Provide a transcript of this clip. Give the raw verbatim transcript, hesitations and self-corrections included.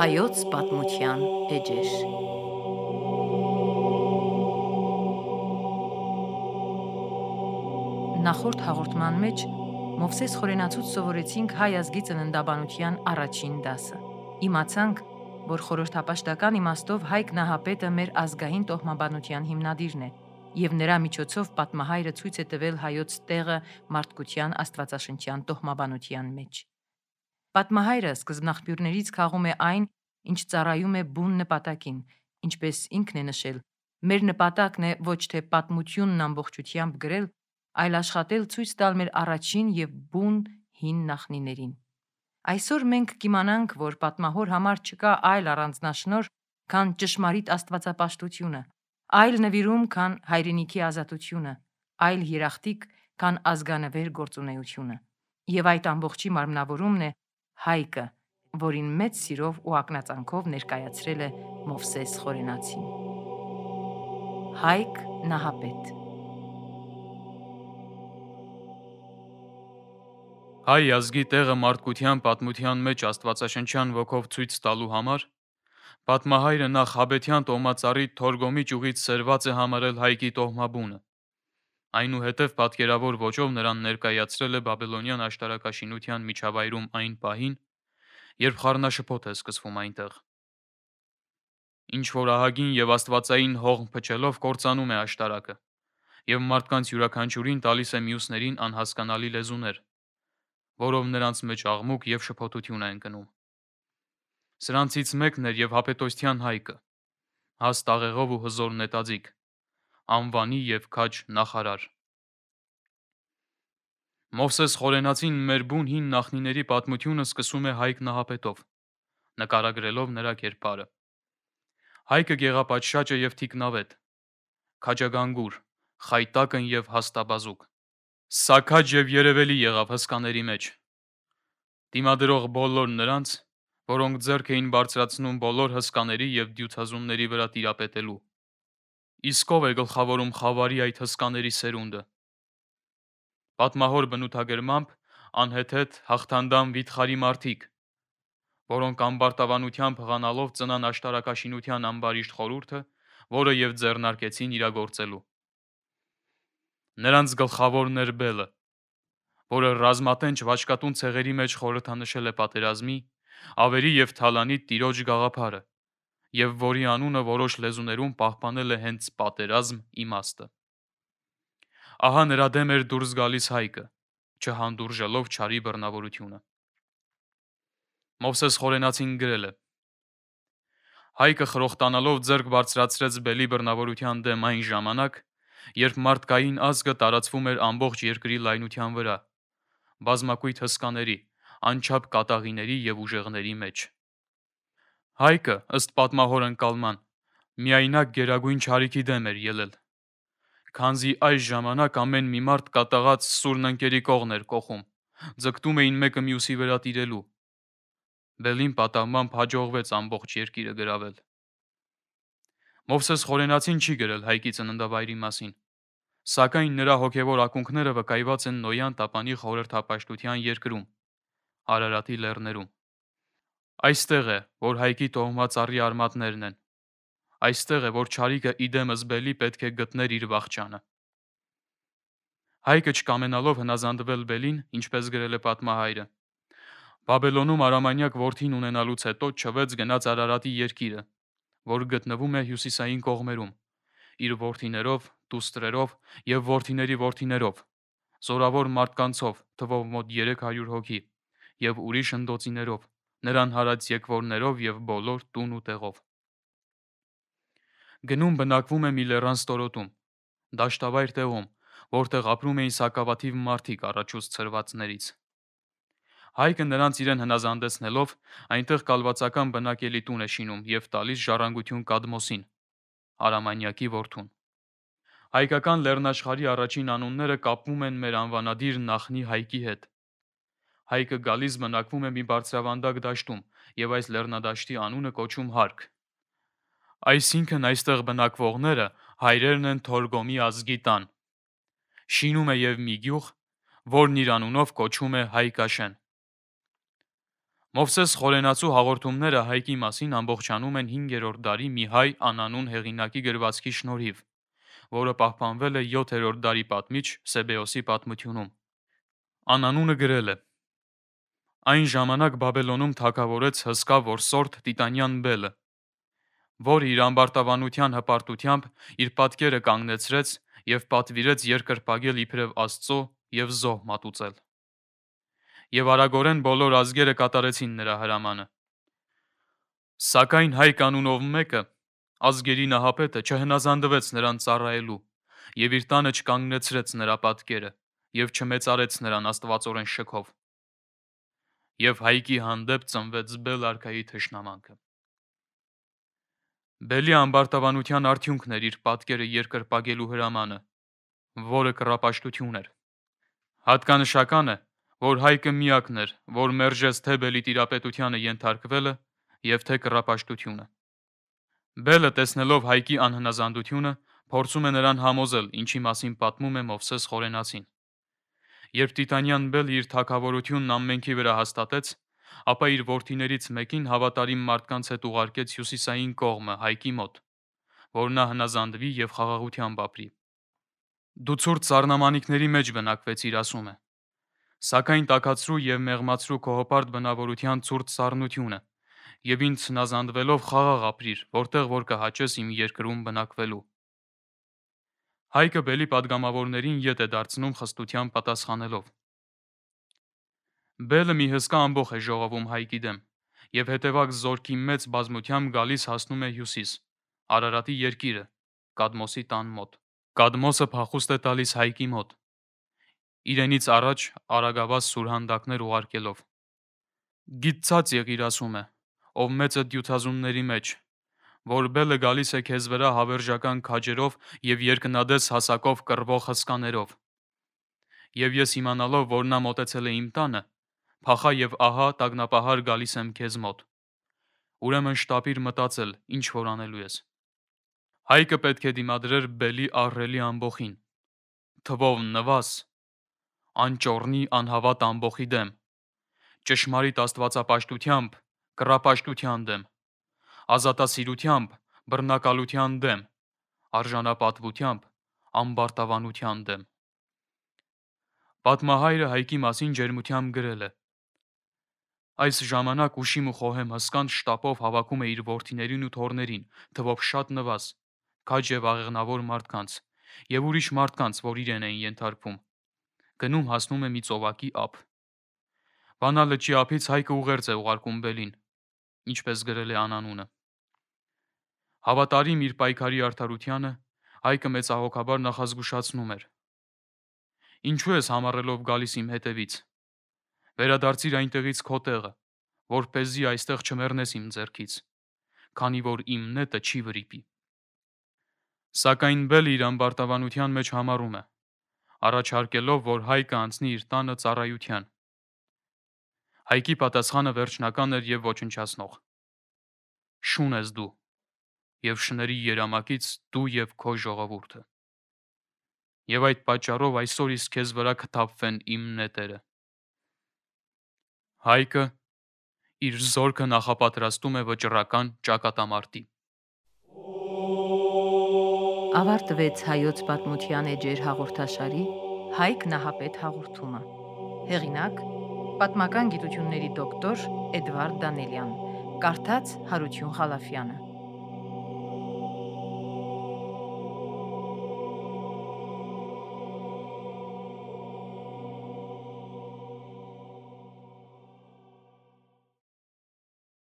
Հայոց պատմության էջեր։ Նախորդ հաղորդման մեջ Մովսես Խորենացուց սովորեցինք հայ ազգի ծննդաբանության առաջին դասը։ Իմացանք, որ խորհրդապաշտական իմաստով Հայկ Նահապետը մեր ազգային տոհմաբանության հիմնադիրն է, եւ նրա միջոցով պատմահայրը ցույց է տվել հայոց տեղը մարդկության աստվածաշնչյան տոհմաբանության մեջ։ Պատմահայրը սկզբնաղբյուրներից քաղում է այն, ինչ ծառայում է բուն նպատակին, ինչպես ինքն է նշել, մեր նպատակն է ոչ թե պատմությունն ամբողջությամբ գրել, այլ աշխատել ցույց տալ մեր առաջին եւ բուն հին նախնիներին։ Այսօր մենք կիմանանք, որ պատմահոր համար չկա այլ առանձնաշնորհ, քան ճշմարիտ աստվածապաշտությունը, այլ նվիրում, քան հայրենիքի ազատությունը, այլ երախտիկ, քան ազգանվեր գործունեությունը։ Եվ այդ ամբողջի մարմնավորումն է Հայկը, որին մեծ սիրով ու ակնածանքով ներկայացրել է Մովսես Խորենացին։ Հայկ Նահապետ։ Հայ ազգի տեղը մարդկության պատմության մեջ աստվածաշնչյան ոգով ցույց տալու համար պատմահայրը նախ Հաբետյան տոհմածառի Թորգոմի ճյուղից սերված է համարել Հայկի տոհմաբունը։ Այնուհետև պատկերավոր ոճով նրան ներկայացրել է բաբելոնյան աշտարակաշինության միջավայրում այն պահին, երբ խառնաշփոթ է սկսվում այնտեղ։ Ինչ որ ահագին եւ աստվածային հողմ փչելով կործանում է աշտարակը, եւ մարդկանց յուրաքանչյուրին տալիս է մյուսներին անհասկանալի լեզուներ, որով նրանց մեջ աղմուկ եւ շփոթություն է ընկնում։ Սրանցից մեկն էր եւ Հապետոսթյան Հայկը, հաստ աղեղով ու հզոր նետաձիգ, անվանի եւ քաջ նախարար։ Մովսես Խորենացին մեր բուն հին նախնիների պատմությունը սկսում է Հայկ Նահապետով, նկարագրելով նրա կերպարը։ Հայկը գեղապաճշաճ է եւ թիկնավետ, քաջագանգուր, խայտակն եւ հաստաբազուկ։ Սա քաջ եւ երևելի եղավ հսկաների մեջ։ Դիմադրող բոլոր նրանց, որոնք ձեռք էին բարձրացնում բոլոր հսկաների եւ դյուցազունների վրա տիրապետելու։ Իսկ ով է գլխավորում խավարի այդ հսկաների սերունդը։ Պատմահոր բնութագրմամբ անհեթեթ հաղթանդամ վիթխարի մարդիկ, որոնք ամբարտավանությամբ հղանալով ծնան աշտարակաշինության ամբարիշտ խորհուրդը, որը եւ ձեռնարկեցին իրագործելու։ Նրանց գլխավորն էր Բելը, որը ռազմատենչ վաճկատուն ցեղերի մեջ խորհրդանշել է պատերազմի, ավերի եւ թալանի տիրոջ գաղափարը, եւ որի անունը որոշ լեզուներում պահպանել է հենց պատերազմ իմաստը։ Ահա նրա դեմ էր դուրս գալիս Հայկը, չհանդուրժելով չարի բռնավորությունը։ Մովսես Խորենացին գրել է. Հայկը խրոխտանալով ձեռք բարձրացրեց Բելի բռնավորության դեմ այն ժամանակ, երբ մարդկային ազգը տարածվում էր ամբողջ երկրի լայնության վրա, բազմակույտ հսկաների, անչափ կատաղիների եւ ուժեղների մեջ։ Հայկը, ըստ պատմահոր ընկալման, միայնակ գերագույն չարիքի դեմ էր ելել, քանզի այս ժամանակ ամեն մի մարդ կատաղած սուրն ընկերի կողն էր կոխում, ձգտում էին մեկը մյուսի վրա տիրելու։ Բելին պատահմամբ հաջողվեց ամբողջ երկիրը գրավել։ Մովսես Խորենացին չի գրել Հայկի ծննդավայրի մասին, սակայն նրա հոգևոր ակունքները վկայված են Նոյան տապանի խորհրդապաշտության երկրում, Արարատի լեռներում։ Այստեղ է, որ Հայկի տոհմածառի արմատներն են։ Այստեղ է, որ չարիքը իդեմս Բելի պետք է գտներ իր վախճանը։ Հայկը չկամենալով հնազանդվել Բելին, ինչպես գրել է պատմահայրը, Բաբելոնում արամանյակ որդին ունենալուց հետո չվեց գնաց Արարատի երկիրը, որ գտնվում է հյուսիսային կողմերում, իր որդիներով, դուստրերով եւ որդիների որդիներով, զորավոր մարդկանցով, թվով մոտ երեք հարյուր հոգի, եւ ուրիշ ընդոցիներով, նրան հարած եկվորներով եւ բոլոր տուն ու տեղով։ Գնում բնակվում է մի լեռան ստորոտում, դաշտավայր տեղում, որտեղ ապրում էին սակավաթիվ մարդիկ առաջուց ցրվածներից։ Հայկը նրանց իրեն հնազանդեցնելով այնտեղ կալվածական բնակելի տուն է շինում եւ տալիս ժառանգություն Կադմոսին, Արամանյակի որդուն։ Հայկական լեռնաշխարհի առաջին անունները կապվում են մեր անվանադիր նախնի Հայկի հետ։ Հայկը գալիս բնակվում է մի բարձրավանդակ դաշտում եւ այս լեռնադաշտի անունը կոչում Հարկ։ Այսինքն այստեղ բնակվողները հայրերն են Թորգոմի ազգի տան։ Շինում է եւ մի գյուղ, որն իր անունով կոչում է Հայկաշեն։ Մովսես Խորենացու հաղորդումները Հայկի մասին ամբողջանում են հինգերորդ դարի մի հայ անանուն հեղինակի գրվածքի շնորհիվ, որը պահպանվել է յոթերորդ դարի պատմիչ Սեբեոսի պատմությունում։ Անանունը գրել է. Այն ժամանակ Բաբելոնում թագավորեց հսկա որսորդ Տիտանյան Բելը, որը իր ամբարտավանության հպարտությամբ իր պատկերը կանգնեցրեց եւ պատվիրեց երկրպագել իբրև Աստծո եւ զոհ մատուցել։ Եվ արագորեն բոլոր ազգերը կատարեցին նրա հրամանը։ Սակայն Հայկ անունով մեկը, ազգերի նահապետը, չհնազանդվեց նրան ծառայելու եւ իր տանը չկանգնեցրեց նրա պատկերը եւ չմեծարեց նրան աստվածորեն շքով։ Եվ Հայկի հանդեպ ծնվեց Բել արքայի թշնամանքը։ Բելի ամբարտավանության արդյունքն էր իր պատկերը երկրպագելու հրամանը, որը կռապաշտություն էր։ Հատկանշական է, որ Հայկը միակն էր, որ մերժեց թե Բելի տիրապետությանը ենթարկվելը եւ թե կռապաշտությունը։ Բելը, տեսնելով Հայկի անհնազանդությունը, փորձում է նրան համոզել, ինչի մասին պատմում է Մովսես Խորենացին։ Երբ Տիտանյան Բելը իր թագավորությունն ամենքի վրա հաստատեց, ապա իր որդիներից մեկին հավատարիմ մարդկանց հետ ուղարկեց հյուսիսային կողմը Հայկի մոտ, որ նա հնազանդվի եւ խաղաղությամբ ապրի։ Դու ցուրտ սառնամանիքների մեջ բնակվեցիր, ասում է, սակայն տաքացրու եւ մեղմացրու քո հպարտ բնավորության ցուրտ սառնությունը եւ ինձ հնազանդվելով խաղաղ ապրիր, որտեղ որ կհաճես իմ երկրում բնակվելու։ Հայկը Բելի падգամավորներին ետ է դարձնում խստությամբ պատասխանելով։ Բելը մի հսկա ամբոխ է ժողովում Հայկի դեմ եւ հետեւակ զորքի մեծ բազմությամբ գալիս հասնում է հյուսիս, Արարատի երկիրը, Կադմոսի տան մոտ։ Կադմոսը փախուստ է տալիս Հայկի մոտ, իրենից առաջ արագավազ սուրհանդակներ ուղարկելով։ Գիտցած եղիր, ասում է, ով մեծ է դյուցազունների մեջ, որ Բելը գալիս է քեզ վրա հավերժական քաջերով եւ երկնադես հասակով կռվող հսկաներով։ Եվ ես իմանալով, որ նա մոտեցել է իմ տանը, փախա եւ ահա տագնապահար գալիս եմ քեզ մոտ։ Ուրեմն շտապիր մտածել, ինչ որ անելու ես։ Հայկը պետք է դիմադրեր Բելի ահռելի ամբոխին, թվով նվազ, անճոռնի անհավատ ամբոխի դեմ, ճշմարիտ աստվածապաշտությամբ, կռապաշտության դեմ, ազատասիրությամբ, բռնակալության դեմ, արժանապատվությամբ, ամբարտավանության դեմ։ Պատմահայրը Հայկի մասին ջերմությամբ գրել է. Այս ժամանակ ուշիմ ու խոհեմ հսկան շտապով հավաքում է իր որդիներին ու թոռներին, թվով շատ նվազ, քաջ եւ աղեղնավոր մարդկանց եւ ուրիշ մարդկանց, որ իրեն են ենթարկվում։ Գնում հասնում է մի ծովակի ափ։ Վանա լճի ափից Հայկը ուղերձ է ուղարկում Բելին, ինչպես գրել է անանունը։ Հավատարիմ իր պայքարի արդարությանը Հայկը մեծահոգաբար նախազգուշացնում էր. Ինչու ես համառելով գալիս իմ հետևից։ Վերադարձիր այնտեղից քո տեղը, որպեսզի այստեղ չմեռնես իմ ձեռքից, քանի որ իմ նետը չի վրիպի։ Սակայն Բելը իր ամբարտավանության մեջ համառում է, առաջարկելով, որ Հայկը անցնի իր տանը ծառայության։ Հայկի պատասխանը վերջնական էր եւ ոչնչացնող։ Շուն ես դու, եւ շների երամակից դու եւ քո ժողովուրդը։ Եվ այդ պատճառով այսօր իսկ քեզ վրա կթափվեն իմ նետերը։ Հայկը իր զորքը նախապատրաստում է վճռական ճակատամարտի։ Ավարտվեց հայոց պատմության էջեր հաղորդաշարի Հայկ Նահապետ հաղորդումը։ Հեղինակ՝ պատմական գիտությունների դոկտոր Էդվարդ Դանելյան, կարդաց Հարություն Խալաֆյանը։